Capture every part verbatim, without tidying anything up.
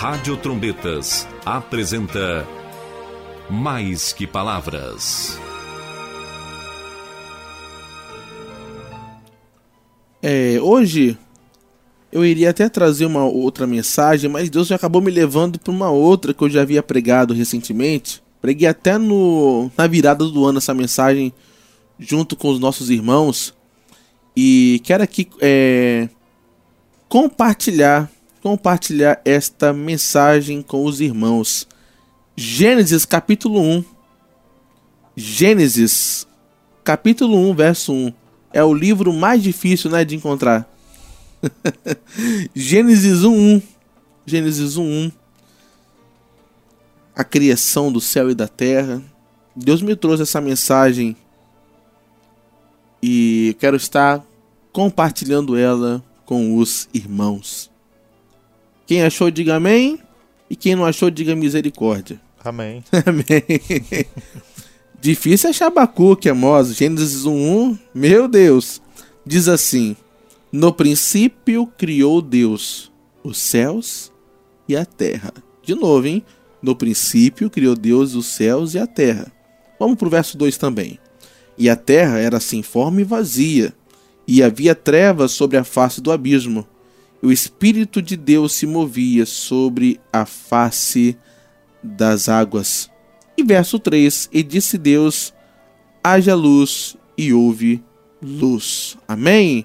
Rádio Trombetas apresenta Mais que Palavras. É, hoje eu iria até trazer uma outra mensagem, mas Deus já acabou me levando para uma outra que eu já havia pregado recentemente. Preguei até no, na virada do ano essa mensagem junto com os nossos irmãos. E quero aqui é, compartilhar, compartilhar esta mensagem com os irmãos. Gênesis capítulo um. Gênesis capítulo um, verso um. É o livro mais difícil, né, de encontrar. Gênesis um, um. Gênesis um, um. A criação do céu e da terra. Deus me trouxe essa mensagem e quero estar compartilhando ela com os irmãos. Quem achou, diga amém. E quem não achou, diga misericórdia. Amém. Amém. Difícil achar Abacuque, Amós. Gênesis um, um. Meu Deus. Diz assim: no princípio criou Deus os céus e a terra. De novo, hein? No princípio criou Deus os céus e a terra. Vamos para o verso dois também. E a terra era sem forma e vazia, e havia trevas sobre a face do abismo. E o Espírito de Deus se movia sobre a face das águas. E verso três. E disse Deus: haja luz, e houve luz. Amém?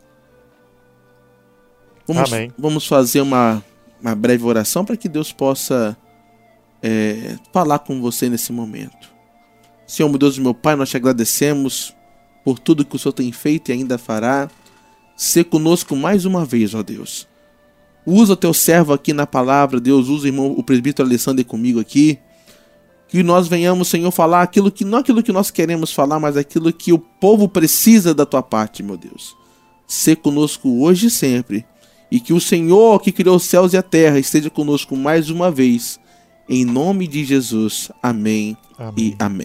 Vamos, Amém. Vamos fazer uma, uma breve oração para que Deus possa é, falar com você nesse momento. Senhor, meu Deus e meu Pai, nós te agradecemos por tudo que o Senhor tem feito e ainda fará. Sê conosco mais uma vez, ó Deus. Usa o teu servo aqui na palavra, Deus. Usa o irmão, o presbítero Alessandro comigo aqui. Que nós venhamos, Senhor, falar aquilo que, não aquilo que nós queremos falar, mas aquilo que o povo precisa da tua parte, meu Deus. Sê conosco hoje e sempre. E que o Senhor, que criou os céus e a terra, esteja conosco mais uma vez. Em nome de Jesus. Amém, amém. E amém.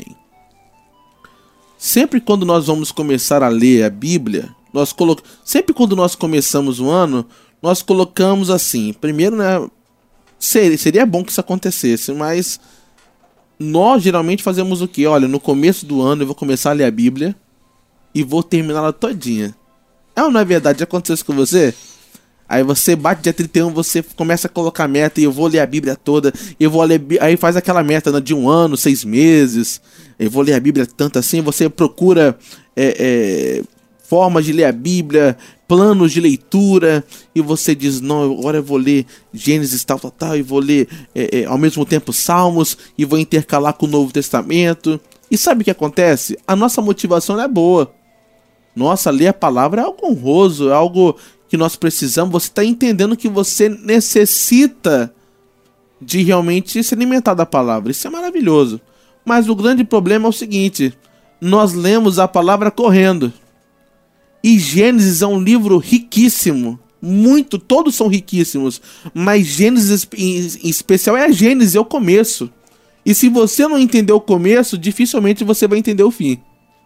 Sempre quando nós vamos começar a ler a Bíblia, nós colo... sempre quando nós começamos o ano, nós colocamos assim, primeiro, né, seria, seria bom que isso acontecesse, mas nós geralmente fazemos o quê? Olha, no começo do ano eu vou começar a ler a Bíblia e vou terminá-la todinha. É ou não é verdade? Já aconteceu isso com você? Aí você bate dia trinta e um, você começa a colocar meta, e eu vou ler a Bíblia toda, eu vou ler, aí faz aquela meta, né, de um ano, seis meses, eu vou ler a Bíblia tanto assim, você procura é, é, formas de ler a Bíblia, planos de leitura, e você diz, não, agora eu vou ler Gênesis tal, tal, tal, e vou ler é, é, ao mesmo tempo Salmos, e vou intercalar com o Novo Testamento. E sabe o que acontece? A nossa motivação é boa. Nossa, ler a palavra é algo honroso, é algo que nós precisamos. Você está entendendo que você necessita de realmente se alimentar da palavra. Isso é maravilhoso. Mas o grande problema é o seguinte: nós lemos a palavra correndo. E Gênesis é um livro riquíssimo. Muito, todos são riquíssimos. Mas Gênesis em especial é a Gênesis, é o começo. E se você não entender o começo, dificilmente você vai entender o fim.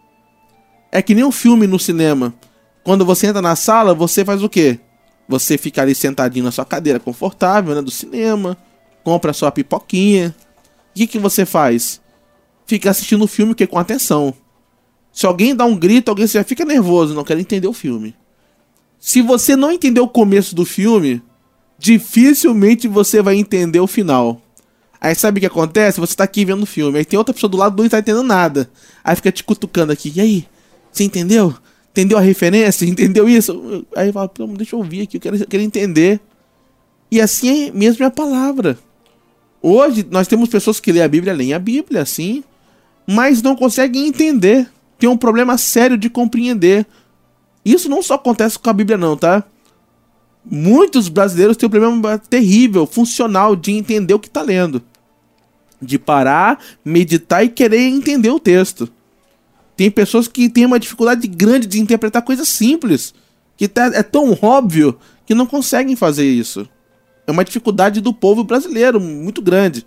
É que nem um filme no cinema. Quando você entra na sala, você faz o quê? Você fica ali sentadinho na sua cadeira confortável, né, do cinema, compra a sua pipoquinha. O que, que você faz? Fica assistindo o filme que com atenção. Se alguém dá um grito, alguém já fica nervoso, não quer entender o filme. Se você não entender o começo do filme, dificilmente você vai entender o final. Aí sabe o que acontece? Você tá aqui vendo o filme, aí tem outra pessoa do lado do não tá entendendo nada. Aí fica te cutucando aqui. E aí? Você entendeu? Entendeu a referência? Entendeu isso? Aí fala, deixa eu ouvir aqui, eu quero, eu quero entender. E assim é mesmo a palavra. Hoje nós temos pessoas que lêem a Bíblia, leem a Bíblia, assim, mas não conseguem entender. Tem um problema sério de compreender. Isso não só acontece com a Bíblia não, tá? Muitos brasileiros têm um problema terrível, funcional, de entender o que está lendo. De parar, meditar e querer entender o texto. Tem pessoas que têm uma dificuldade grande de interpretar coisas simples, que tá, é tão óbvio que não conseguem fazer isso. É uma dificuldade do povo brasileiro, muito grande.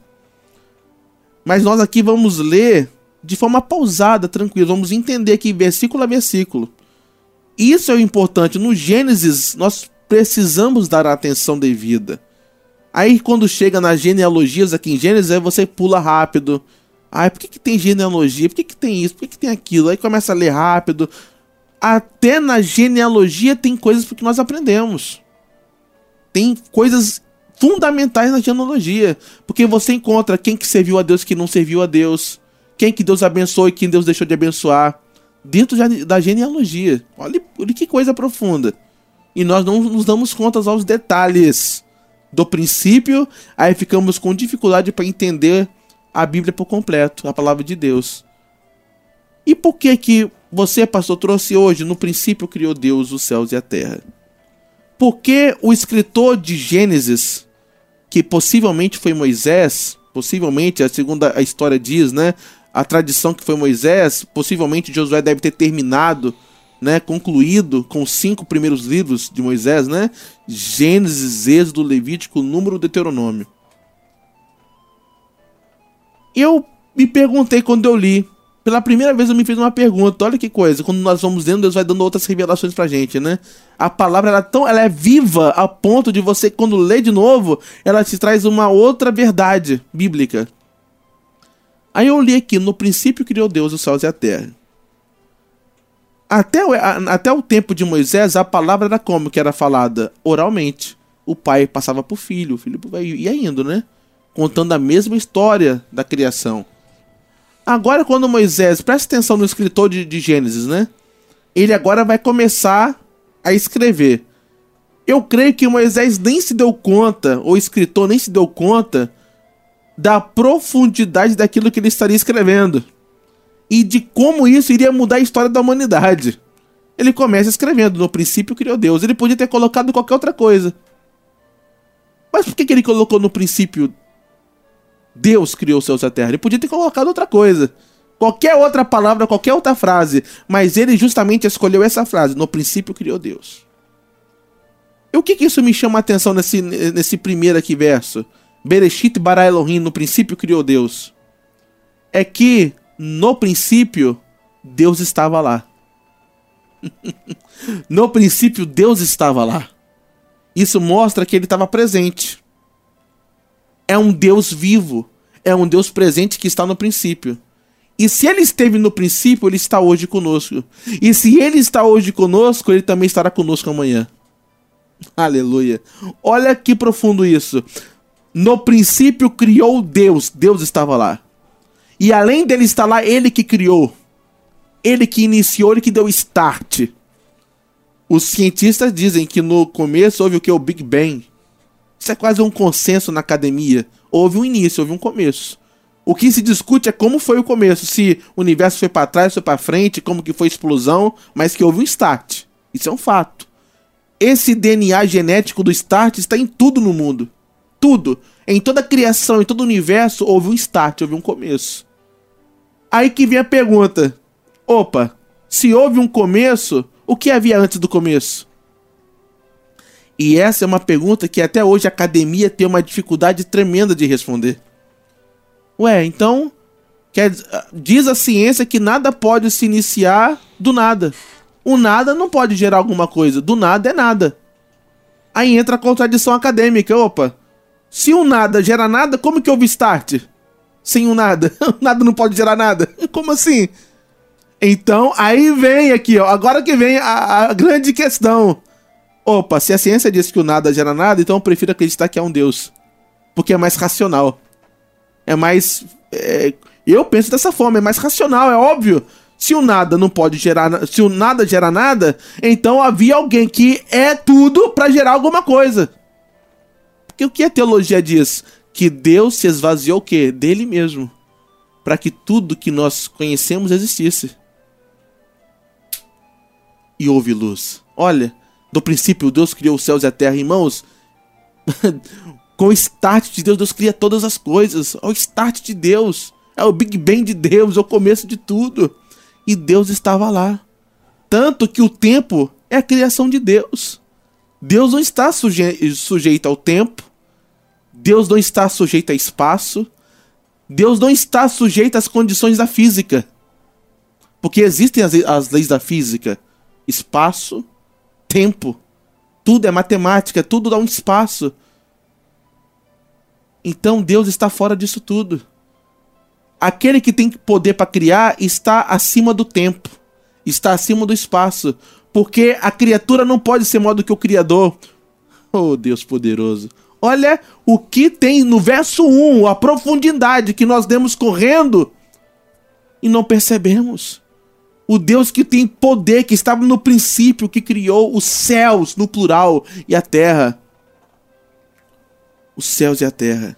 Mas nós aqui vamos ler de forma pausada, tranquila. Vamos entender aqui versículo a versículo. Isso é o importante. No Gênesis, nós precisamos dar a atenção devida. Aí quando chega nas genealogias aqui em Gênesis, aí você pula rápido. Ai, por que que tem genealogia? Por que que tem isso? Por que que tem aquilo? Aí começa a ler rápido. Até na genealogia tem coisas que nós aprendemos. Tem coisas fundamentais na genealogia. Porque você encontra quem que serviu a Deus e quem não serviu a Deus. Quem que Deus abençoou e quem Deus deixou de abençoar. Dentro da genealogia. Olha, olha que coisa profunda. E nós não nos damos conta aos detalhes do princípio. Aí ficamos com dificuldade para entender a Bíblia por completo, a palavra de Deus. E por que que você, pastor, trouxe hoje, no princípio criou Deus os céus e a terra? Porque o escritor de Gênesis, que possivelmente foi Moisés, possivelmente, a segunda a história diz, né, a tradição que foi Moisés, possivelmente Josué deve ter terminado, né, concluído com os cinco primeiros livros de Moisés, né, Gênesis, Êxodo, Levítico, Número, Deuteronômio. Eu me perguntei quando eu li, pela primeira vez eu me fiz uma pergunta, olha que coisa, quando nós vamos lendo, Deus vai dando outras revelações pra gente, né? A palavra ela é, tão, ela é viva a ponto de você, quando lê de novo, ela te traz uma outra verdade bíblica. Aí eu li aqui, no princípio criou Deus os céus e a terra. Até o, a, até o tempo de Moisés, a palavra era como que era falada? Oralmente. O pai passava pro filho, o filho ia indo, né? Contando a mesma história da criação. Agora quando Moisés, presta atenção no escritor de, de Gênesis, né? Ele agora vai começar a escrever. Eu creio que Moisés nem se deu conta, ou o escritor nem se deu conta, da profundidade daquilo que ele estaria escrevendo. E de como isso iria mudar a história da humanidade. Ele começa escrevendo, no princípio criou Deus. Ele podia ter colocado qualquer outra coisa. Mas por que que ele colocou no princípio Deus criou os céus e a terra? Ele podia ter colocado outra coisa. Qualquer outra palavra, qualquer outra frase. Mas ele justamente escolheu essa frase. No princípio criou Deus. E o que que isso me chama a atenção nesse, nesse primeiro aqui verso? Bereshit bara Elohim, no princípio criou Deus. É que, no princípio, Deus estava lá. No princípio, Deus estava lá. Isso mostra que ele estava presente. É um Deus vivo. É um Deus presente que está no princípio. E se ele esteve no princípio, ele está hoje conosco. E se ele está hoje conosco, ele também estará conosco amanhã. Aleluia. Olha que profundo isso. No princípio criou Deus. Deus estava lá. E além dele estar lá, ele que criou. Ele que iniciou, ele que deu start. Os cientistas dizem que no começo houve o que? O Big Bang. Isso é quase um consenso na academia. Houve um início, houve um começo. O que se discute é como foi o começo. Se o universo foi para trás, foi para frente, como que foi a explosão, mas que houve um start. Isso é um fato. Esse D N A genético do start está em tudo no mundo. Tudo. Em toda a criação, em todo o universo, houve um start, houve um começo. Aí que vem a pergunta. Opa, se houve um começo, o que havia antes do começo? E essa é uma pergunta que até hoje a academia tem uma dificuldade tremenda de responder. Ué, então, quer, diz a ciência que nada pode se iniciar do nada. O nada não pode gerar alguma coisa. Do nada é nada. Aí entra a contradição acadêmica. Opa, se o nada gera nada, como que houve start? Sem o nada. O nada não pode gerar nada. Como assim? Então, aí vem aqui, ó. Agora que vem a, a grande questão. Opa, se a ciência diz que o nada gera nada, então eu prefiro acreditar que é um Deus. Porque é mais racional. É mais... É, eu penso dessa forma, é mais racional, é óbvio. Se o nada não pode gerar... Se o nada gera nada, então havia alguém que é tudo para gerar alguma coisa. Porque o que a teologia diz? Que Deus se esvaziou o quê? Dele mesmo. Para que tudo que nós conhecemos existisse. E houve luz. Olha... Do princípio, Deus criou os céus e a terra, irmãos. Com o start de Deus, Deus cria todas as coisas. É o start de Deus. É o Big Bang de Deus, é o começo de tudo. E Deus estava lá. Tanto que o tempo é a criação de Deus. Deus não está suje- sujeito ao tempo. Deus não está sujeito a espaço. Deus não está sujeito às condições da física. Porque existem as, as leis da física. Espaço, tempo, tudo é matemática, tudo dá um espaço. Então Deus está fora disso tudo. Aquele que tem poder para criar está acima do tempo, está acima do espaço, porque a criatura não pode ser maior do que o Criador. Oh, Deus poderoso. Olha o que tem no verso um, a profundidade que nós demos correndo e não percebemos. O Deus que tem poder, que estava no princípio, que criou os céus, no plural, e a terra. Os céus e a terra.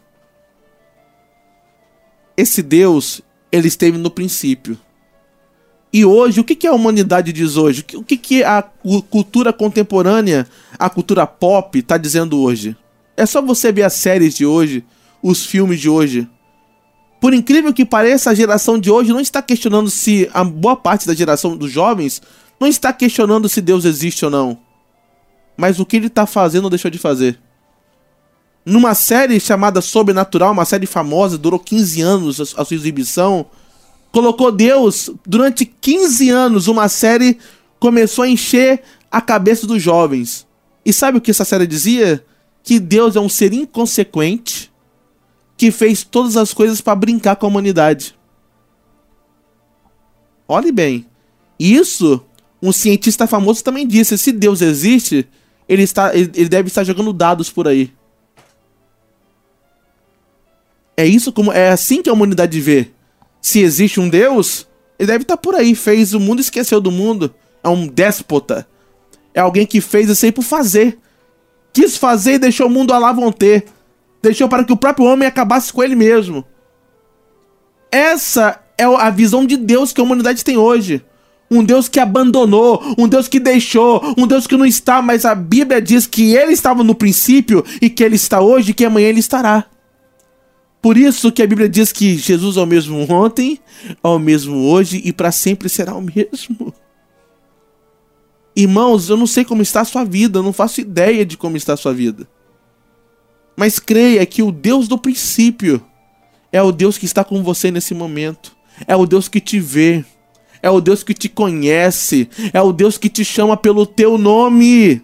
Esse Deus, ele esteve no princípio. E hoje, o que a humanidade diz hoje? O que a cultura contemporânea, a cultura pop, está dizendo hoje? É só você ver as séries de hoje, os filmes de hoje. Por incrível que pareça, a geração de hoje não está questionando se... A boa parte da geração dos jovens não está questionando se Deus existe ou não. Mas o que ele está fazendo ou deixou de fazer. Numa série chamada Sobrenatural, uma série famosa, durou quinze anos a sua exibição, colocou Deus, durante quinze anos, uma série começou a encher a cabeça dos jovens. E sabe o que essa série dizia? Que Deus é um ser inconsequente, que fez todas as coisas para brincar com a humanidade. Olhe bem, isso um cientista famoso também disse, se Deus existe, ele, está, ele, ele deve estar jogando dados por aí. É isso como é assim que a humanidade vê. Se existe um Deus, ele deve estar por aí, fez o mundo e esqueceu do mundo. É um déspota. É alguém que fez isso aí por fazer. Quis fazer e deixou o mundo a lá vão ter. Deixou para que o próprio homem acabasse com ele mesmo. Essa é a visão de Deus que a humanidade tem hoje. Um Deus que abandonou, um Deus que deixou, um Deus que não está, mas a Bíblia diz que ele estava no princípio e que ele está hoje e que amanhã ele estará. Por isso que a Bíblia diz que Jesus é o mesmo ontem, é o mesmo hoje e para sempre será o mesmo. Irmãos, eu não sei como está a sua vida, eu não faço ideia de como está a sua vida. Mas creia que o Deus do princípio é o Deus que está com você nesse momento. É o Deus que te vê. É o Deus que te conhece. É o Deus que te chama pelo teu nome.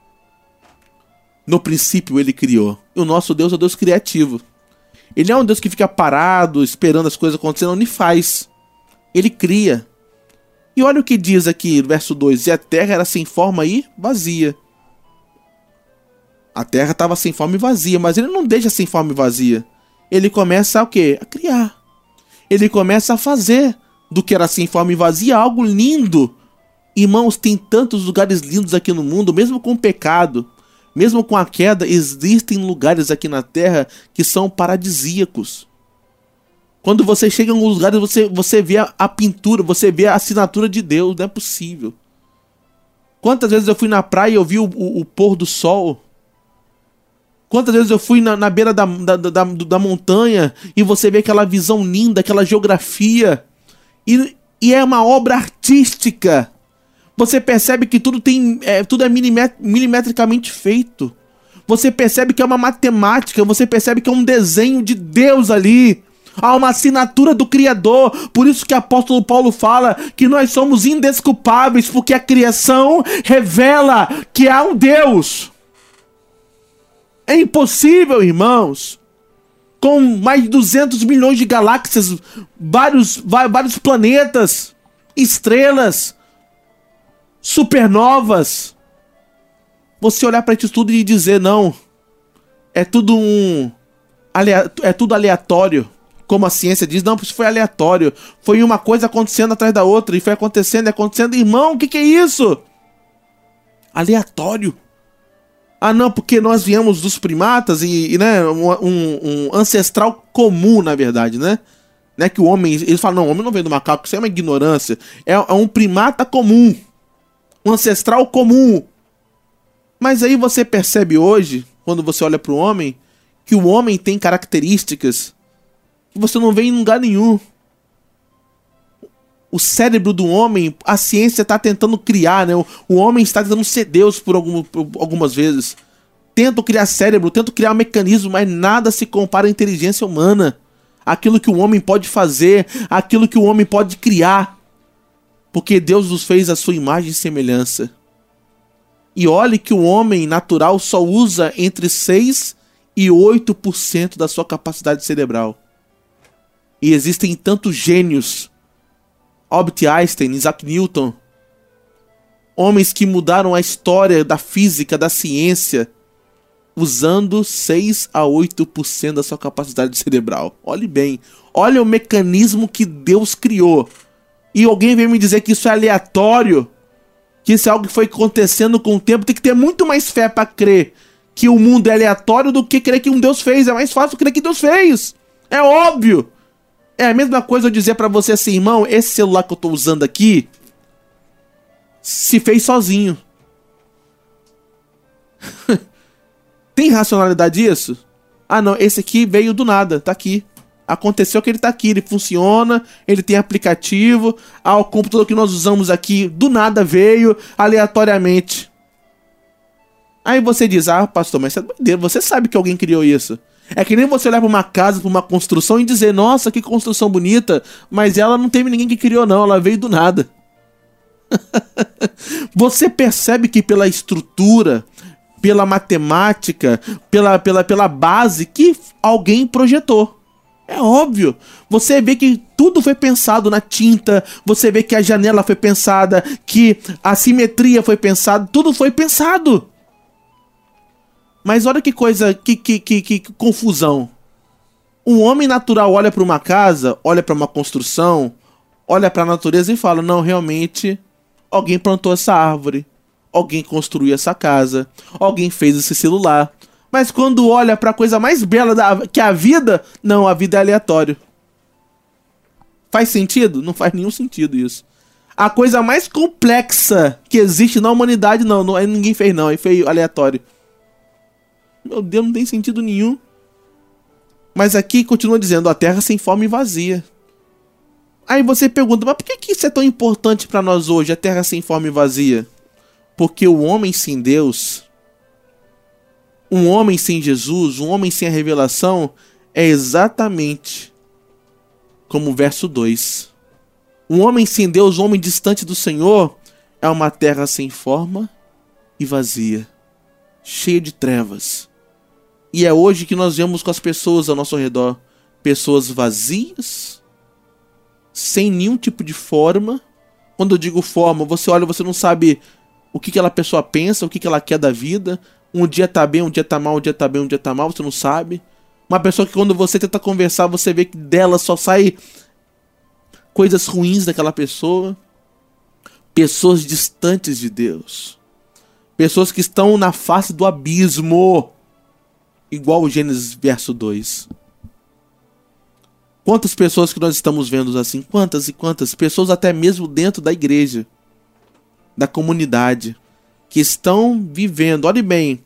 No princípio ele criou. E o nosso Deus é o Deus criativo. Ele é um Deus que fica parado, esperando as coisas acontecerem, não, ele faz. Ele cria. E olha o que diz aqui no verso dois. E a terra era sem forma e vazia. A terra estava sem forma e vazia, mas ele não deixa sem forma e vazia. Ele começa a o quê? A criar. Ele começa a fazer do que era sem forma e vazia algo lindo. Irmãos, tem tantos lugares lindos aqui no mundo, mesmo com o pecado, mesmo com a queda, existem lugares aqui na terra que são paradisíacos. Quando você chega em alguns lugares, você, você vê a, a pintura, você vê a assinatura de Deus, não é possível. Quantas vezes eu fui na praia e eu vi o, o, o pôr do sol? Quantas vezes eu fui na, na beira da, da, da, da montanha e você vê aquela visão linda, aquela geografia. E, e é uma obra artística. Você percebe que tudo, tem, é, tudo é milimet, milimetricamente feito. Você percebe que é uma matemática, você percebe que é um desenho de Deus ali. Há uma assinatura do Criador. Por isso que o apóstolo Paulo fala que nós somos indesculpáveis, porque a criação revela que há um Deus. É impossível, irmãos, com mais de duzentos milhões de galáxias, vários, vários planetas, estrelas, supernovas, você olhar para isso tudo e dizer, não, é tudo um, é tudo aleatório, como a ciência diz, não, isso foi aleatório, foi uma coisa acontecendo atrás da outra, e foi acontecendo e acontecendo, irmão, o que que é isso? Aleatório. Ah, não, porque nós viemos dos primatas e, e né, um, um, um ancestral comum, na verdade, né? Né, que o homem, eles falam, não, o homem não vem do macaco, isso é uma ignorância. É, é um primata comum, um ancestral comum. Mas aí você percebe hoje, quando você olha para o homem, que o homem tem características que você não vê em lugar nenhum. O cérebro do homem, a ciência está tentando criar, né? O, o homem está tentando ser Deus por, algum, por algumas vezes. Tenta criar cérebro, tenta criar um mecanismo, mas nada se compara à inteligência humana. Aquilo que o homem pode fazer, aquilo que o homem pode criar. Porque Deus nos fez a sua imagem e semelhança. E olhe que o homem natural só usa entre seis e oito por cento da sua capacidade cerebral. E existem tantos gênios, Albert Einstein, Isaac Newton, homens que mudaram a história da física, da ciência, usando seis a oito por cento da sua capacidade cerebral. Olhe bem, olha o mecanismo que Deus criou. E alguém vem me dizer que isso é aleatório, que isso é algo que foi acontecendo com o tempo. Tem que ter muito mais fé para crer que o mundo é aleatório do que crer que um Deus fez. É mais fácil crer que Deus fez. É óbvio. É a mesma coisa eu dizer para você assim, irmão, esse celular que eu tô usando aqui se fez sozinho. Tem racionalidade isso? Ah não, esse aqui veio do nada, tá aqui. Aconteceu que ele tá aqui, ele funciona, ele tem aplicativo. Ah, o computador que nós usamos aqui do nada veio, aleatoriamente. Aí você diz, ah pastor, mas você é doideiro, você sabe que alguém criou isso. É que nem você olhar pra uma casa, pra uma construção e dizer, nossa, que construção bonita, mas ela não teve ninguém que criou não, ela veio do nada. Você percebe que pela estrutura, pela matemática, pela, pela, pela base que alguém projetou. É óbvio. Você vê que tudo foi pensado na tinta, você vê que a janela foi pensada, que a simetria foi pensada, tudo foi pensado. Mas olha que coisa, que, que, que, que confusão. Um homem natural olha para uma casa, olha para uma construção, olha para a natureza e fala, não, realmente, alguém plantou essa árvore, alguém construiu essa casa, alguém fez esse celular. Mas quando olha para a coisa mais bela da, que é a vida, não, a vida é aleatório. Faz sentido? Não faz nenhum sentido isso. A coisa mais complexa que existe na humanidade, não, não ninguém fez não, é feio, aleatório. Meu Deus, não tem sentido nenhum. Mas aqui continua dizendo, a terra sem forma e vazia. Aí você pergunta, mas por que, que isso é tão importante para nós hoje, a terra sem forma e vazia? Porque o homem sem Deus, um homem sem Jesus, um homem sem a revelação, é exatamente como o verso dois. Um homem sem Deus, um homem distante do Senhor, é uma terra sem forma e vazia, cheia de trevas. E é hoje que nós vemos com as pessoas ao nosso redor, pessoas vazias, sem nenhum tipo de forma. Quando eu digo forma, você olha, você não sabe o que aquela pessoa pensa, o que ela quer da vida. Um dia tá bem, um dia tá mal, um dia tá bem, um dia tá mal, você não sabe. Uma pessoa que quando você tenta conversar, você vê que dela só sai coisas ruins daquela pessoa. Pessoas distantes de Deus. Pessoas que estão na face do abismo. Igual o Gênesis verso dois. Quantas pessoas que nós estamos vendo assim? Quantas e quantas? Pessoas até mesmo dentro da igreja, da comunidade, que estão vivendo. Olhe bem.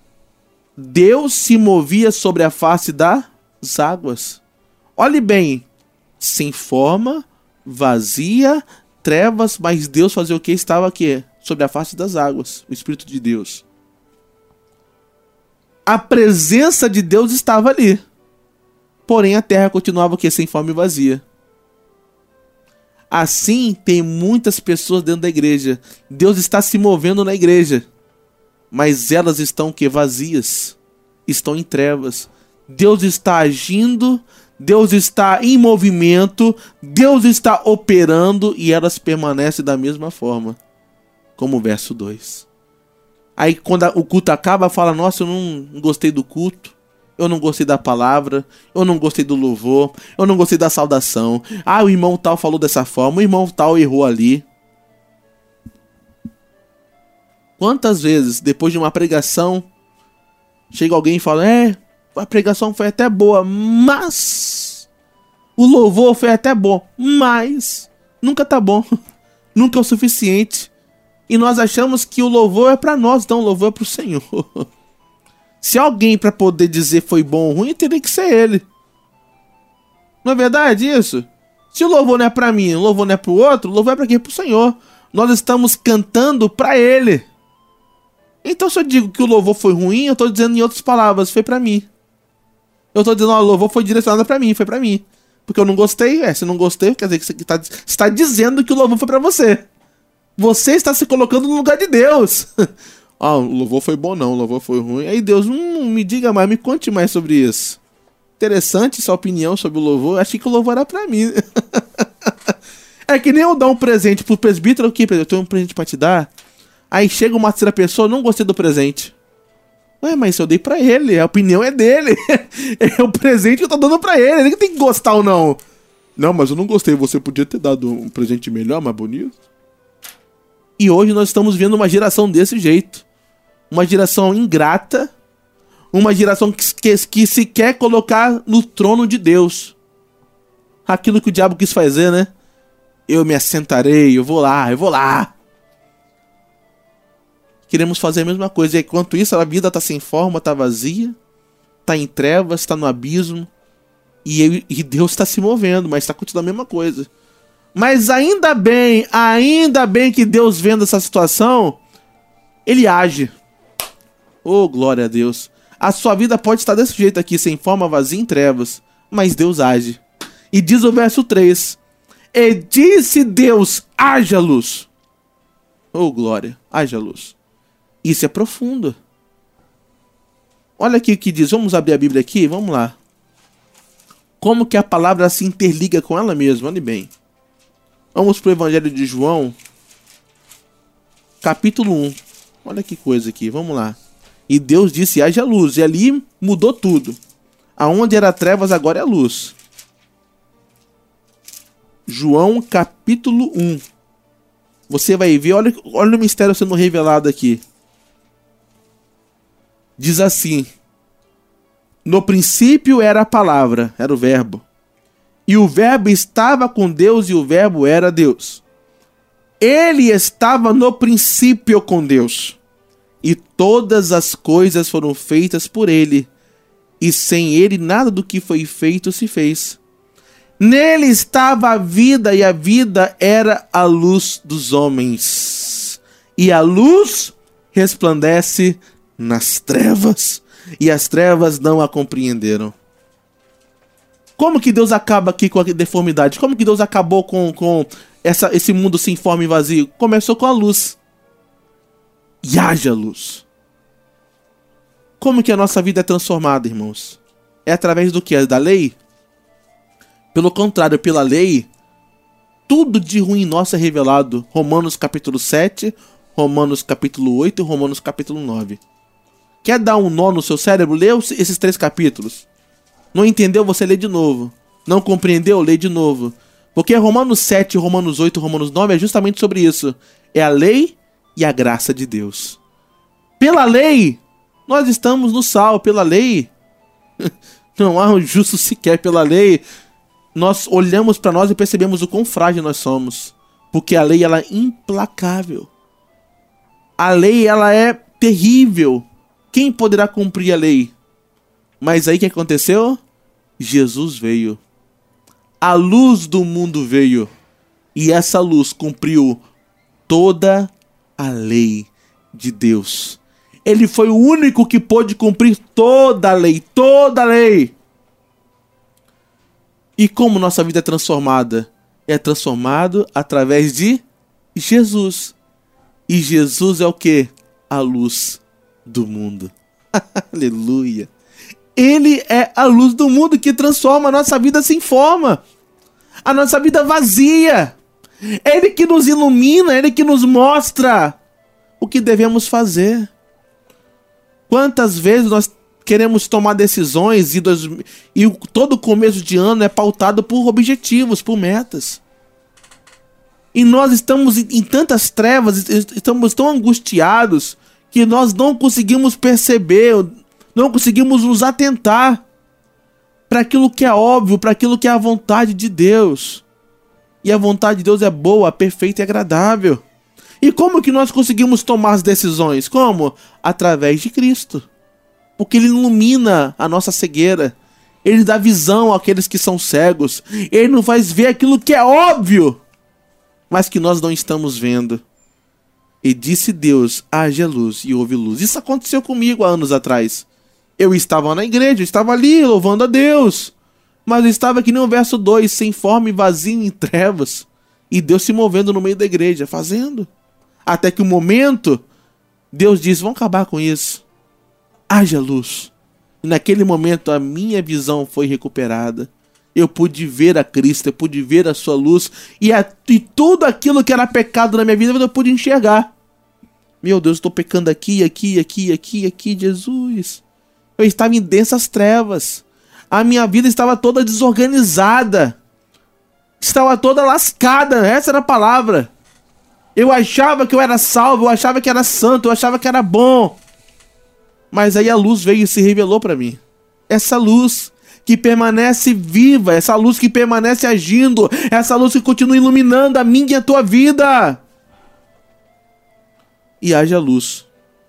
Deus se movia sobre a face das águas. Olhe bem. Sem forma, vazia, trevas, mas Deus fazia o que? Estava aqui, sobre a face das águas. O Espírito de Deus. A presença de Deus estava ali. Porém, a terra continuava aqui, sem forma e vazia. Assim, tem muitas pessoas dentro da igreja. Deus está se movendo na igreja. Mas elas estão que vazias. Estão em trevas. Deus está agindo. Deus está em movimento. Deus está operando. E elas permanecem da mesma forma. Como o verso dois. Aí quando o culto acaba, fala, nossa, eu não gostei do culto. Eu não gostei da palavra. Eu não gostei do louvor. Eu não gostei da saudação. Ah, o irmão tal falou dessa forma. O irmão tal errou ali. Quantas vezes, depois de uma pregação, chega alguém e fala, é, a pregação foi até boa, mas o louvor foi até bom, mas nunca tá bom. Nunca é o suficiente. E nós achamos que o louvor é pra nós, então o louvor é pro Senhor. Se alguém para poder dizer foi bom ou ruim, teria que ser ele. Não é verdade isso? Se o louvor não é pra mim, o louvor não é pro outro, o louvor é pra quem? Pro Senhor. Nós estamos cantando pra Ele. Então se eu digo que o louvor foi ruim, eu tô dizendo em outras palavras, foi pra mim. Eu tô dizendo, ó, o louvor foi direcionado pra mim, foi pra mim. Porque eu não gostei, é, se não gostei, quer dizer que você está, está dizendo que o louvor foi pra você. Você está se colocando no lugar de Deus. Ah, o louvor foi bom não, o louvor foi ruim. Aí Deus, hum, me diga mais, me conte mais sobre isso. Interessante sua opinião sobre o louvor. Achei que o louvor era pra mim. É que nem eu dar um presente pro presbítero aqui, eu tenho um presente pra te dar. Aí chega uma terceira pessoa, não gostei do presente. Ué, mas eu dei pra ele, a opinião é dele. É o presente que eu tô dando pra ele, ele que tem que gostar ou não. Não, mas eu não gostei, você podia ter dado um presente melhor, mais bonito. E hoje nós estamos vendo uma geração desse jeito. Uma geração ingrata. Uma geração que, que, que se quer colocar no trono de Deus. Aquilo que o diabo quis fazer, né? Eu me assentarei, eu vou lá, eu vou lá. Queremos fazer a mesma coisa. E enquanto isso, a vida está sem forma, está vazia. Está em trevas, está no abismo. E, e Deus está se movendo, mas está continuando a mesma coisa. Mas ainda bem, ainda bem que Deus vendo essa situação, Ele age. Oh, glória a Deus. A sua vida pode estar desse jeito aqui, sem forma, vazia, em trevas. Mas Deus age. E diz o verso três. E disse Deus, haja luz. Oh, glória, haja luz. Isso é profundo. Olha aqui o que diz. Vamos abrir a Bíblia aqui? Vamos lá. Como que a palavra se interliga com ela mesma? Olha bem. Vamos para o Evangelho de João. Capítulo um. Olha que coisa aqui. Vamos lá. E Deus disse, haja luz. E ali mudou tudo. Aonde era trevas, agora é luz. João capítulo um. Você vai ver, olha, olha o mistério sendo revelado aqui. Diz assim. No princípio era a palavra, era o verbo. E o verbo estava com Deus e o verbo era Deus. Ele estava no princípio com Deus. E todas as coisas foram feitas por ele. E sem ele nada do que foi feito se fez. Nele estava a vida e a vida era a luz dos homens. E a luz resplandece nas trevas. E as trevas não a compreenderam. Como que Deus acaba aqui com a deformidade? Como que Deus acabou com, com essa, esse mundo sem forma e vazio? Começou com a luz. E haja luz. Como que a nossa vida é transformada, irmãos? É através do que? Da lei? Pelo contrário, pela lei, tudo de ruim nosso é revelado. Romanos capítulo sete, Romanos capítulo oito e Romanos capítulo nove. Quer dar um nó no seu cérebro? Lê esses três capítulos. Não entendeu? Você lê de novo. Não compreendeu? Lê de novo. Porque Romanos sete, Romanos oito, Romanos nove é justamente sobre isso. É a lei e a graça de Deus. Pela lei, nós estamos no sal. Pela lei, não há um justo sequer. Pela lei, nós olhamos para nós e percebemos o quão frágil nós somos. Porque a lei, ela é implacável. A lei, ela é terrível. Quem poderá cumprir a lei? Mas aí o que aconteceu? Jesus veio. A luz do mundo veio. E essa luz cumpriu toda a lei de Deus. Ele foi o único que pôde cumprir toda a lei. Toda a lei. E como nossa vida é transformada? É transformado através de Jesus. E Jesus é o quê? A luz do mundo. Aleluia. Ele é a luz do mundo que transforma a nossa vida sem forma. A nossa vida vazia. Ele que nos ilumina, Ele que nos mostra o que devemos fazer. Quantas vezes nós queremos tomar decisões e, dois, e todo começo de ano é pautado por objetivos, por metas. E nós estamos em, em tantas trevas, estamos tão angustiados que nós não conseguimos perceber, não conseguimos nos atentar para aquilo que é óbvio, para aquilo que é a vontade de Deus. E a vontade de Deus é boa, perfeita e agradável. E como que nós conseguimos tomar as decisões? Como? Através de Cristo. Porque Ele ilumina a nossa cegueira. Ele dá visão àqueles que são cegos. Ele nos faz ver aquilo que é óbvio, mas que nós não estamos vendo. E disse Deus, haja luz, e houve luz. Isso aconteceu comigo há anos atrás. Eu estava na igreja, eu estava ali louvando a Deus. Mas eu estava aqui no verso dois, sem forma e vazio em trevas. E Deus se movendo no meio da igreja, fazendo. Até que o momento Deus disse, vamos acabar com isso. Haja luz. E naquele momento a minha visão foi recuperada. Eu pude ver a Cristo, eu pude ver a sua luz. E, a, e tudo aquilo que era pecado na minha vida, eu pude enxergar. Meu Deus, estou pecando aqui, aqui, aqui, aqui, aqui, Jesus. Eu estava em densas trevas. A minha vida estava toda desorganizada. Estava toda lascada, essa era a palavra. Eu achava que eu era salvo, eu achava que era santo, eu achava que era bom. Mas aí a luz veio e se revelou para mim. Essa luz que permanece viva, essa luz que permanece agindo, essa luz que continua iluminando a minha e a tua vida. E haja luz.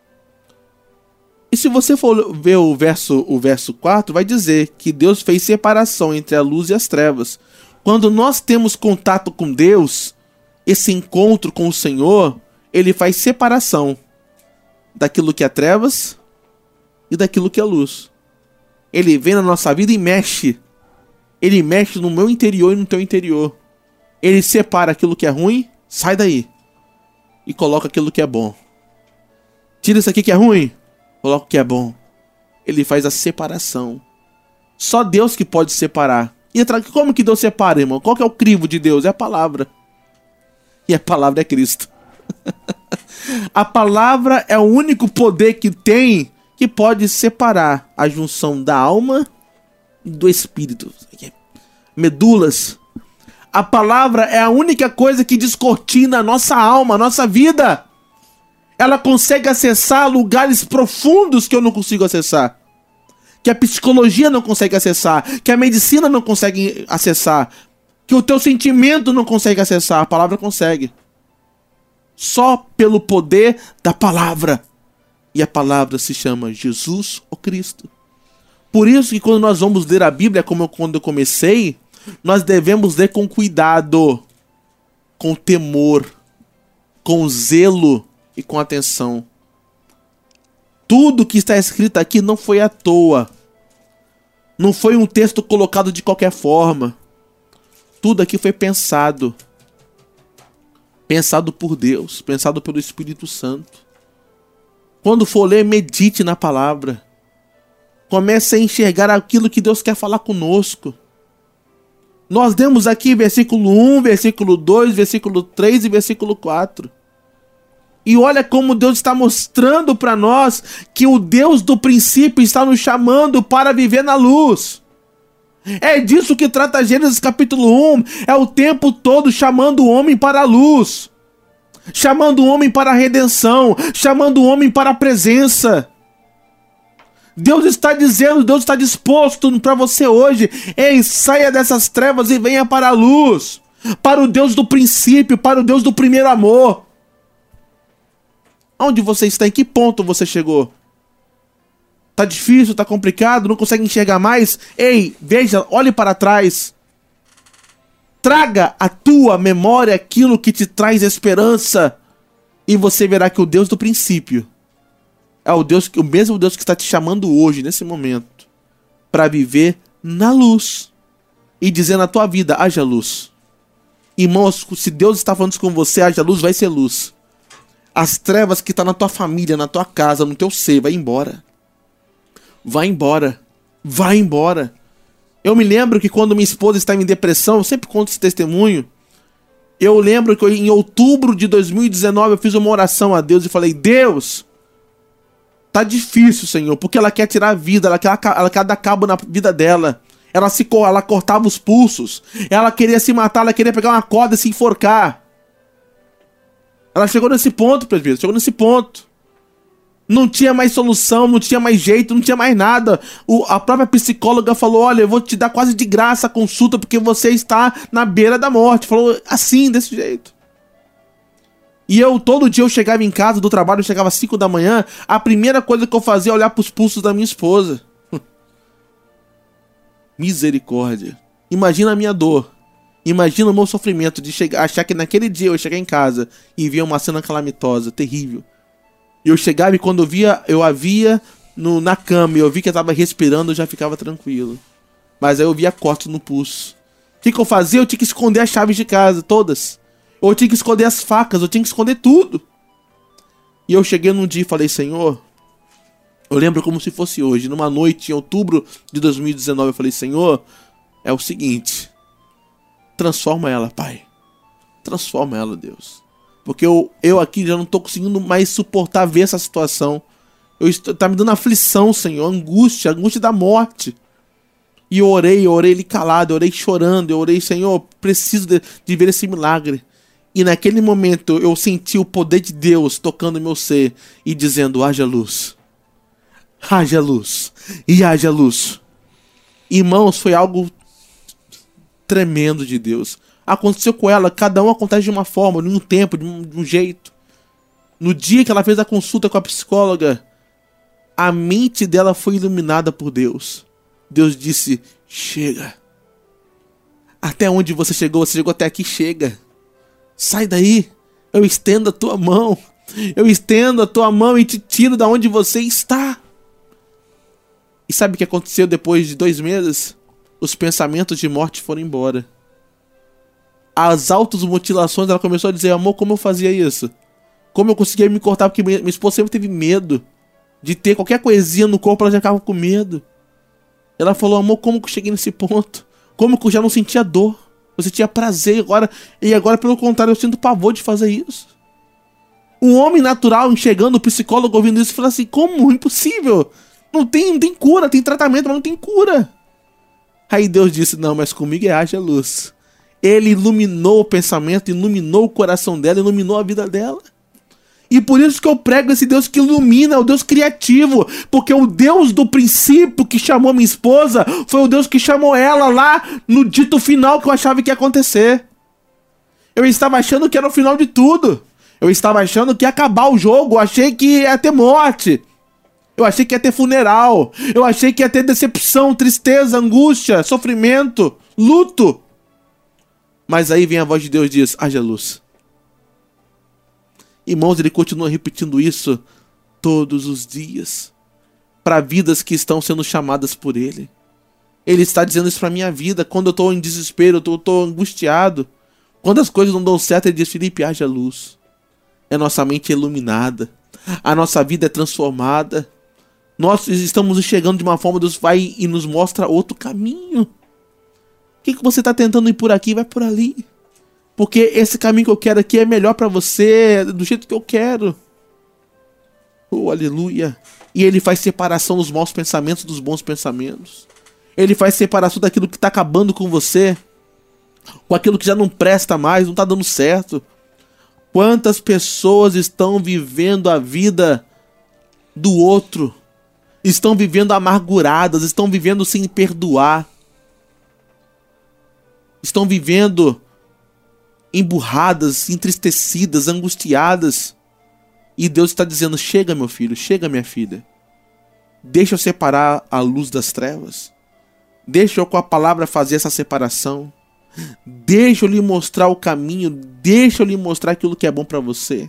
E se você for ver o verso, o verso quatro, vai dizer que Deus fez separação entre a luz e as trevas. Quando nós temos contato com Deus, esse encontro com o Senhor, Ele faz separação daquilo que é trevas e daquilo que é luz. Ele vem na nossa vida e mexe. Ele mexe no meu interior e no teu interior. Ele separa aquilo que é ruim, sai daí. E coloca aquilo que é bom. Tira isso aqui que é ruim, coloca o que é bom. Ele faz a separação. Só Deus que pode separar. E como que Deus separa, irmão? Qual que é o crivo de Deus? É a palavra. E a palavra é Cristo. A palavra é o único poder que tem que pode separar a junção da alma e do espírito. Medulas. A palavra é a única coisa que descortina a nossa alma, a nossa vida. Ela consegue acessar lugares profundos que eu não consigo acessar. Que a psicologia não consegue acessar. Que a medicina não consegue acessar. Que o teu sentimento não consegue acessar. A palavra consegue. Só pelo poder da palavra. E a palavra se chama Jesus ou Cristo. Por isso que quando nós vamos ler a Bíblia, como eu, quando eu comecei, nós devemos ler com cuidado, com temor, com zelo e com atenção. Tudo que está escrito aqui não foi à toa. Não foi um texto colocado de qualquer forma. Tudo aqui foi pensado. Pensado por Deus, pensado pelo Espírito Santo. Quando for ler, medite na palavra. Comece a enxergar aquilo que Deus quer falar conosco. Nós demos aqui versículo um, versículo dois, versículo três e versículo quatro. E olha como Deus está mostrando para nós que o Deus do princípio está nos chamando para viver na luz. É disso que trata Gênesis capítulo um. É o tempo todo chamando o homem para a luz. Chamando o homem para a redenção. Chamando o homem para a presença. Deus está dizendo, Deus está disposto para você hoje. Ei, saia dessas trevas e venha para a luz. Para o Deus do princípio, para o Deus do primeiro amor. Onde você está? Em que ponto você chegou? Tá difícil, tá complicado, não consegue enxergar mais? Ei, veja, olhe para trás. Traga à tua memória aquilo que te traz esperança. E você verá que o Deus do princípio é o, Deus, o mesmo Deus que está te chamando hoje, nesse momento, para viver na luz. E dizer na tua vida, haja luz. Irmãos, se Deus está falando isso com você, haja luz, vai ser luz. As trevas que estão na tua família, na tua casa, no teu ser, vai embora. Vai embora. Vai embora. Eu me lembro que quando minha esposa estava em depressão, eu sempre conto esse testemunho. Eu lembro que em outubro de dois mil e dezenove eu fiz uma oração a Deus e falei, Deus, tá difícil, Senhor, porque ela quer tirar a vida, ela quer, ela quer dar cabo na vida dela. Ela, se, ela cortava os pulsos. Ela queria se matar, ela queria pegar uma corda e se enforcar. Ela chegou nesse ponto, presbítero, chegou nesse ponto. Não tinha mais solução, não tinha mais jeito, não tinha mais nada. O, a própria psicóloga falou, olha, eu vou te dar quase de graça a consulta porque você está na beira da morte. Falou assim, desse jeito. E eu, todo dia eu chegava em casa do trabalho, eu chegava às cinco da manhã, a primeira coisa que eu fazia é olhar para os pulsos da minha esposa. Misericórdia. Imagina a minha dor. Imagina o meu sofrimento de chegar, achar que naquele dia eu ia chegar em casa e ver uma cena calamitosa, terrível. Eu chegava e quando eu via, eu a via no, na cama e eu vi que ela estava respirando, eu já ficava tranquilo. Mas aí eu via cortes no pulso. O que, que eu fazia? Eu tinha que esconder as chaves de casa, todas. Ou eu tinha que esconder as facas, eu tinha que esconder tudo. E eu cheguei num dia e falei, Senhor, eu lembro como se fosse hoje, numa noite em outubro de dois mil e dezenove, eu falei, Senhor, é o seguinte, transforma ela, Pai. Transforma ela, Deus. Porque eu, eu aqui já não tô conseguindo mais suportar ver essa situação. Eu estou, tá me dando aflição, Senhor, angústia, angústia da morte. E eu orei, eu orei ali calado, eu orei chorando, eu orei, Senhor, preciso de, de ver esse milagre. E naquele momento eu senti o poder de Deus tocando meu ser e dizendo, haja luz. Haja luz. E haja luz. Irmãos, foi algo tremendo de Deus. Aconteceu com ela, cada um acontece de uma forma, de um tempo, de um, de um jeito. No dia que ela fez a consulta com a psicóloga, a mente dela foi iluminada por Deus. Deus disse, chega. Até onde você chegou, você chegou até aqui, chega. Sai daí, eu estendo a tua mão. Eu estendo a tua mão e te tiro da onde você está. E sabe o que aconteceu depois de dois meses? Os pensamentos de morte foram embora. As automutilações, ela começou a dizer, amor, como eu fazia isso? Como eu conseguia me cortar? Porque minha esposa sempre teve medo de ter qualquer coisinha no corpo, ela já ficava com medo. Ela falou, amor, como que eu cheguei nesse ponto? Como que eu já não sentia dor? Eu sentia prazer agora, e agora pelo contrário eu sinto pavor de fazer isso. Um homem natural enxergando o psicólogo ouvindo isso, fala assim, como? Impossível. Não tem, não tem cura, tem tratamento, mas não tem cura. Aí Deus disse, não, mas comigo é haja luz. Ele iluminou o pensamento, iluminou o coração dela, iluminou a vida dela. E por isso que eu prego esse Deus que ilumina, o Deus criativo. Porque o Deus do princípio que chamou minha esposa foi o Deus que chamou ela lá no dito final que eu achava que ia acontecer. Eu estava achando que era o final de tudo. Eu estava achando que ia acabar o jogo. Eu achei que ia ter morte. Eu achei que ia ter funeral. Eu achei que ia ter decepção, tristeza, angústia, sofrimento, luto. Mas aí vem a voz de Deus e diz, haja luz. Irmãos, ele continua repetindo isso todos os dias. Para vidas que estão sendo chamadas por ele. Ele está dizendo isso para minha vida. Quando eu estou em desespero, eu estou angustiado. Quando as coisas não dão certo, ele diz, Felipe, haja luz. A nossa mente é iluminada. A nossa vida é transformada. Nós estamos enxergando de uma forma, Deus vai e nos mostra outro caminho. O que, que você está tentando ir por aqui, vai por ali. Porque esse caminho que eu quero aqui é melhor para você, do jeito que eu quero. Oh, aleluia. E ele faz separação dos maus pensamentos dos bons pensamentos. Ele faz separação daquilo que está acabando com você, com aquilo que já não presta mais, não está dando certo. Quantas pessoas estão vivendo a vida do outro? Estão vivendo amarguradas, estão vivendo sem perdoar. Estão vivendo emburradas, entristecidas, angustiadas. E Deus está dizendo, chega meu filho, chega minha filha. Deixa eu separar a luz das trevas. Deixa eu com a palavra fazer essa separação. Deixa eu lhe mostrar o caminho. Deixa eu lhe mostrar aquilo que é bom para você.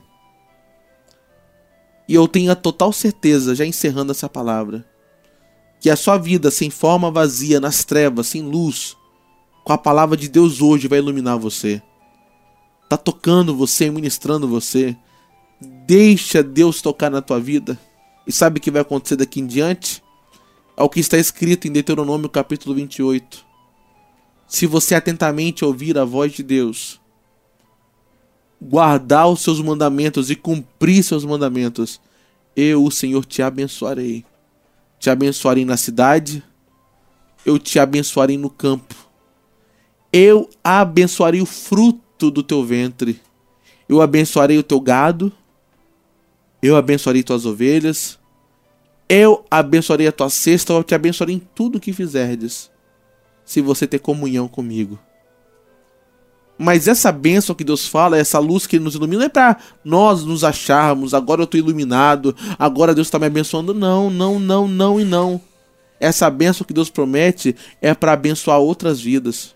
E eu tenho a total certeza, já encerrando essa palavra, que a sua vida sem forma, vazia, nas trevas, sem luz, com a palavra de Deus hoje vai iluminar você. Tá tocando você, ministrando você. Deixa Deus tocar na tua vida. E sabe o que vai acontecer daqui em diante? É o que está escrito em Deuteronômio capítulo vinte e oito. Se você atentamente ouvir a voz de Deus, guardar os seus mandamentos e cumprir seus mandamentos, eu, o Senhor, te abençoarei. Te abençoarei na cidade, eu te abençoarei no campo. Eu abençoarei o fruto do teu ventre. Eu abençoarei o teu gado. Eu abençoarei tuas ovelhas. Eu abençoarei a tua cesta. Eu te abençoarei em tudo que fizerdes, se você ter comunhão comigo. Mas essa bênção que Deus fala, essa luz que nos ilumina, não é para nós nos acharmos, agora eu estou iluminado, agora Deus está me abençoando. Não, não, não, não e não. Essa bênção que Deus promete é para abençoar outras vidas.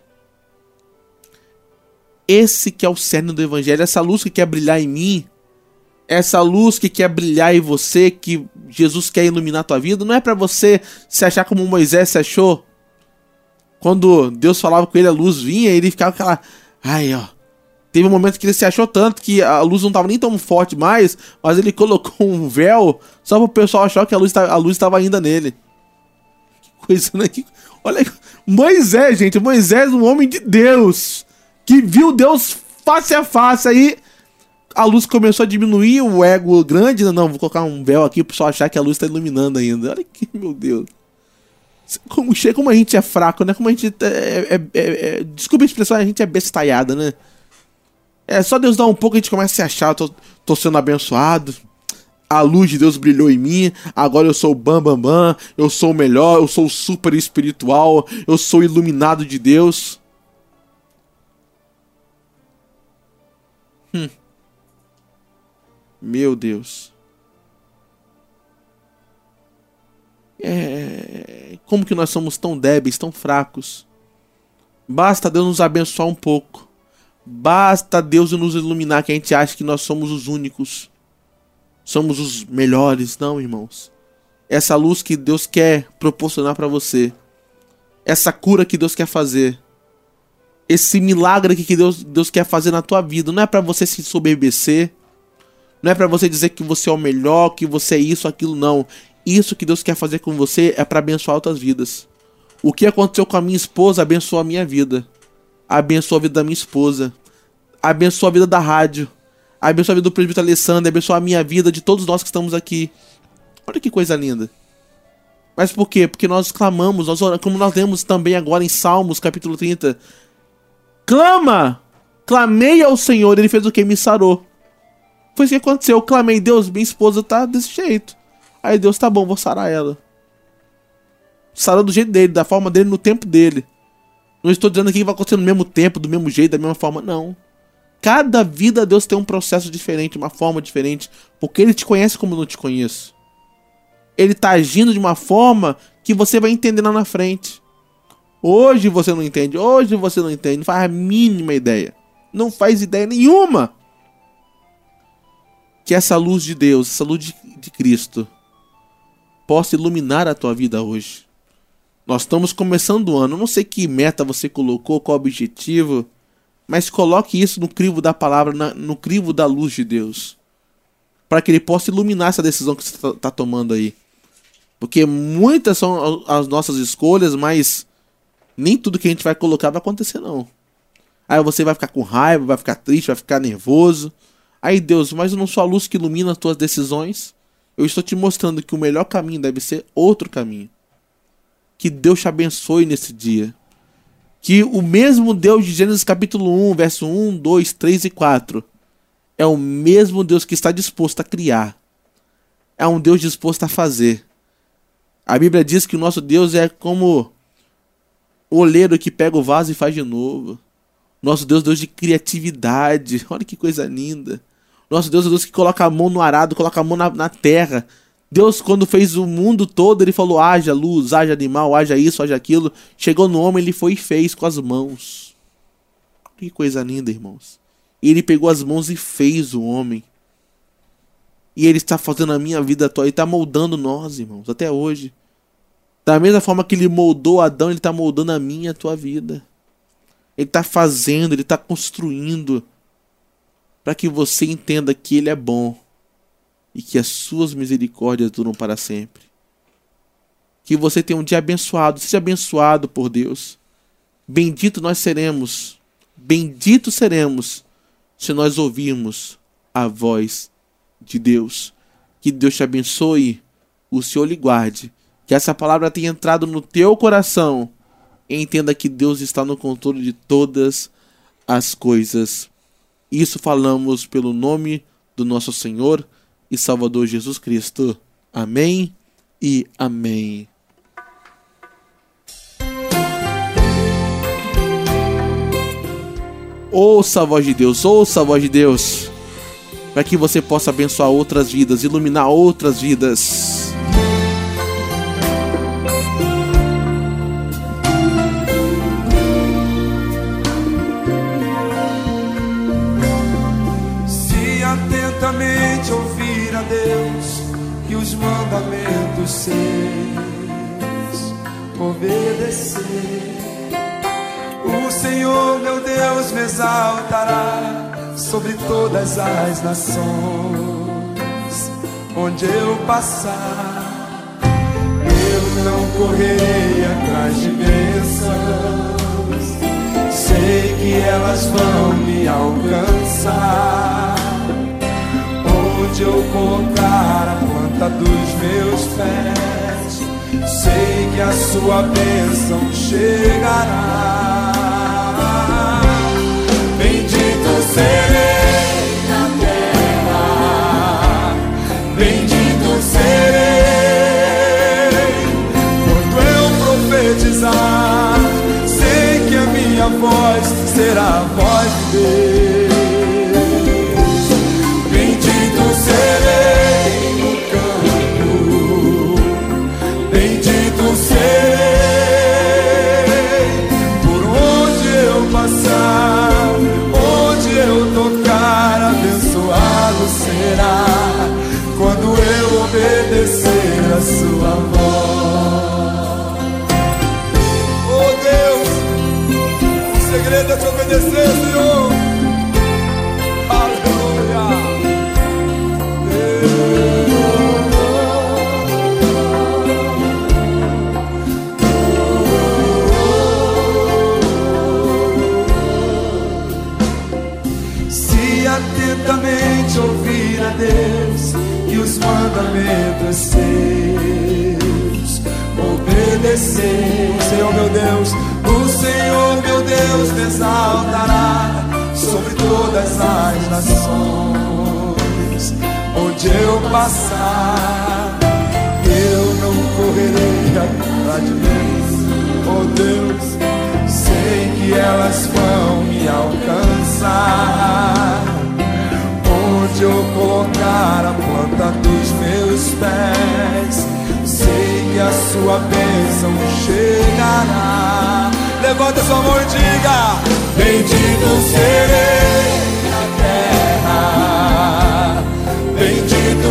Esse que é o cerne do Evangelho, essa luz que quer brilhar em mim, essa luz que quer brilhar em você, que Jesus quer iluminar a tua vida, não é para você se achar como Moisés se achou. Quando Deus falava com ele, a luz vinha, ele ficava com aquela... Ai, ó, Teve um momento que ele se achou tanto que a luz não tava nem tão forte mais, mas ele colocou um véu só pro pessoal achar que a luz, a luz tava ainda nele. Que coisa, né? Que... Olha, Moisés, gente, Moisés, um homem de Deus, que viu Deus face a face, aí a luz começou a diminuir, o ego grande, não, vou colocar um véu aqui pro pessoal achar que a luz tá iluminando ainda. Olha que, meu Deus. Como, como a gente é fraco, né? Como a gente é, é, é, é, desculpa a expressão, a gente é bestalhada, né? É só Deus dar um pouco, a gente começa a se achar, eu tô, tô sendo abençoado. A luz de Deus brilhou em mim, agora eu sou o bam bam bam, eu sou o melhor, eu sou o super espiritual, eu sou iluminado de Deus. Hum. Meu Deus. É... Como que nós somos tão débeis, tão fracos? Basta Deus nos abençoar um pouco. Basta Deus nos iluminar, que a gente acha que nós somos os únicos. Somos os melhores. Não, irmãos. Essa luz que Deus quer proporcionar para você. Essa cura que Deus quer fazer. Esse milagre que Deus, Deus quer fazer na tua vida. Não é para você se soberbecer. Não é para você dizer que você é o melhor, que você é isso, aquilo, não. Isso que Deus quer fazer com você é para abençoar outras vidas. O que aconteceu com a minha esposa abençoou a minha vida. Abençoou a vida da minha esposa. Abençoou a vida da rádio. Abençoou a vida do presbítero Alessandro. Abençoou a minha vida, de todos nós que estamos aqui. Olha que coisa linda. Mas por quê? Porque nós clamamos, nós oramos, como nós lemos também agora em Salmos, capítulo trinta. Clama! Clamei ao Senhor, Ele fez o que? Me sarou. Foi isso que aconteceu. Eu clamei, Deus, minha esposa tá desse jeito. Aí Deus, tá bom, vou sarar ela. Sarou do jeito dele, da forma dele, no tempo dele. Não estou dizendo aqui que vai acontecer no mesmo tempo, do mesmo jeito, da mesma forma, não. Cada vida Deus tem um processo diferente, uma forma diferente, porque Ele te conhece como eu não te conheço. Ele tá agindo de uma forma que você vai entender lá na frente. Hoje você não entende, hoje você não entende, não faz a mínima ideia. Não faz ideia nenhuma. Que essa luz de Deus, essa luz de, de Cristo, possa iluminar a tua vida hoje. Nós estamos começando o ano, não sei que meta você colocou, qual objetivo, mas coloque isso no crivo da palavra, na, no crivo da luz de Deus, para que Ele possa iluminar essa decisão que você está tomando aí. Porque muitas são as nossas escolhas, mas nem tudo que a gente vai colocar vai acontecer, não. Aí você vai ficar com raiva, vai ficar triste, vai ficar nervoso. Aí Deus, mas eu não sou a luz que ilumina as tuas decisões. Eu estou te mostrando que o melhor caminho deve ser outro caminho. Que Deus te abençoe nesse dia. Que o mesmo Deus de Gênesis capítulo um, verso um, dois, três e quatro é o mesmo Deus que está disposto a criar. É um Deus disposto a fazer. A Bíblia diz que o nosso Deus é como o oleiro que pega o vaso e faz de novo. Nosso Deus é Deus de criatividade. Olha que coisa linda. Nosso Deus é Deus que coloca a mão no arado, coloca a mão na, na terra. Deus, quando fez o mundo todo, Ele falou, haja luz, haja animal, haja isso, haja aquilo. Chegou no homem, Ele foi e fez com as mãos. Que coisa linda, irmãos. E Ele pegou as mãos e fez o homem. E Ele está fazendo a minha vida atual. Ele está moldando nós, irmãos, até hoje. Da mesma forma que Ele moldou Adão, Ele está moldando a minha e a tua vida. Ele está fazendo, Ele está construindo, para que você entenda que Ele é bom e que as suas misericórdias duram para sempre. Que você tenha um dia abençoado, seja abençoado por Deus. Bendito nós seremos, bendito seremos, se nós ouvirmos a voz de Deus. Que Deus te abençoe, o Senhor lhe guarde, que essa palavra tenha entrado no teu coração. Entenda que Deus está no controle de todas as coisas. Isso falamos pelo nome do nosso Senhor e Salvador Jesus Cristo. Amém e amém. Ouça a voz de Deus, ouça a voz de Deus, para que você possa abençoar outras vidas, iluminar outras vidas. Atentamente ouvir a Deus e os mandamentos seus, obedecer. O Senhor meu Deus me exaltará sobre todas as nações. Onde eu passar, eu não correrei atrás de bênçãos. Sei que elas vão me alcançar. Onde eu colocar a planta dos meus pés, sei que a sua bênção chegará. Bendito serei na terra, bendito serei quando eu profetizar. Sei que a minha voz será a voz de Deus. Bendito serei no campo, bendito serei por onde eu passar, onde eu tocar, abençoado será quando eu obedecer a sua voz. Oh Deus, o segredo é te obedecer, Senhor. Aleluia. Se atentamente ouvir a Deus e os mandamentos seus, obedecer, o Senhor meu Deus, o Senhor meu Deus te exaltará sobre todas as nações. Onde eu passar, eu não correrei atrás de Deus. Oh Deus, sei que elas vão me alcançar. Onde eu colocar a planta dos meus pés, sei que a sua bênção chegará. Levanta sua mão e diga: bendito serei na terra, bendito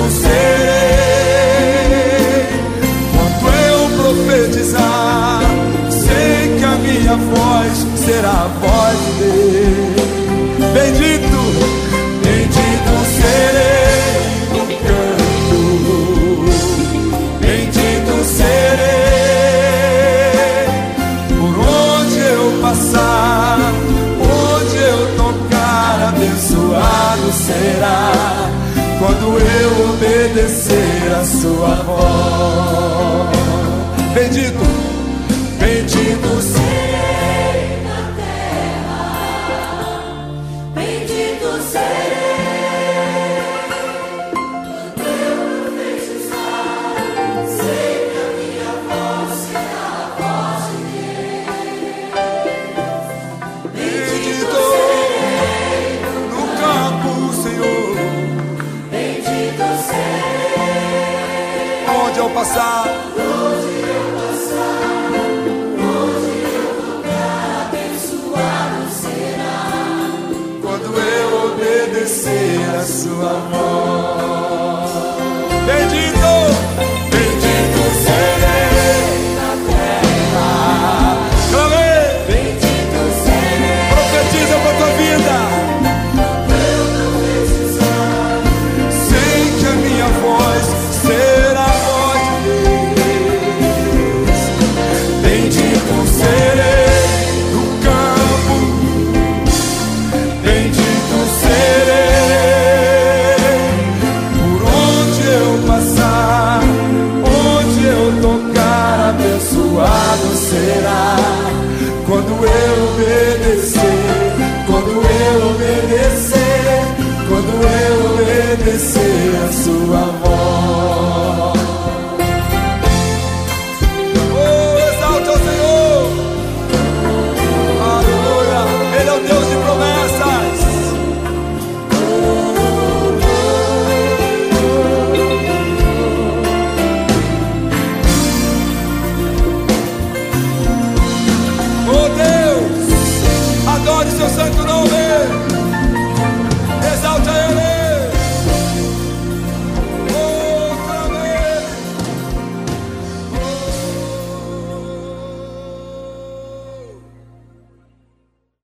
serei quando eu profetizar. Sei que a minha voz será a voz de Deus. Bendito, bendito serei no canto, bendito serei por onde eu passar, onde eu tocar, abençoado será quando eu obedecer a sua voz. Bendito, bendito serei na terra, bendito serei quando eu profetizar. Sei que a minha voz será a voz de Deus. Bendito serei no campo, Senhor. Bendito serei onde eu passar. Obedecer a sua voz. Bendito, bendito serei na terra. Clamei, bendito serei. Profetiza para tua vida. Eu profetizar, sei que a minha voz será a voz de Deus. Bendito serei no campo, bendito serei por onde eu passar, onde eu tocar, abençoado será quando eu obedecer, quando eu obedecer, quando eu obedecer a sua voz.